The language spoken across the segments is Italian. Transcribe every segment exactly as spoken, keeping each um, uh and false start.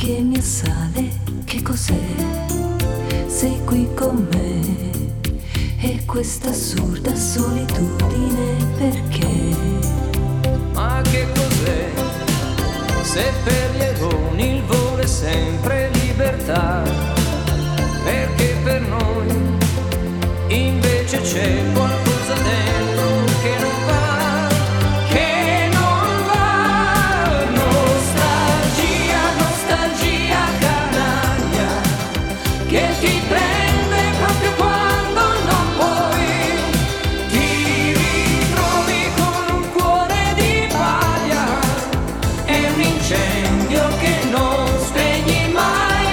che mi assale, che cos'è? Sei qui con me e questa assurda solitudine perché? Ma che cos'è? Se per gli eroni il volo è sempre libertà, perché per noi invece c'è qualcosa dentro che non va, che non va. Nostalgia, nostalgia canaglia, che ti prende proprio quando non puoi, ti ritrovi con un cuore di paglia, è un incendio che non spegni mai.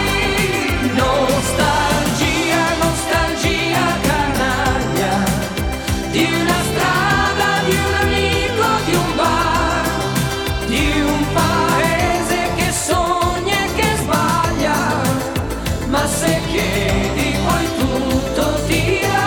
Nostalgia, nostalgia canaglia, di una strada, di un amico, di un bar, di un paese che sogna e che sbaglia, ma se chiedi poi tutto ti dà.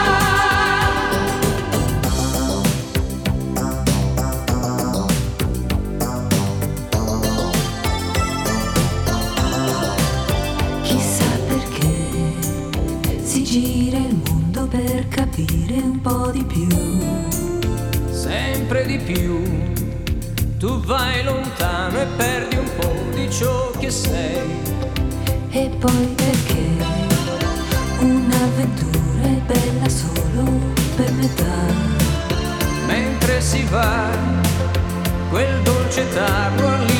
Chissà perché si gira il mondo per capire un po' di più. Sempre di più, tu vai lontano e perdi un po' di ciò che sei. E poi perché un'avventura è bella solo per metà. Mentre si va, quel dolce tarlo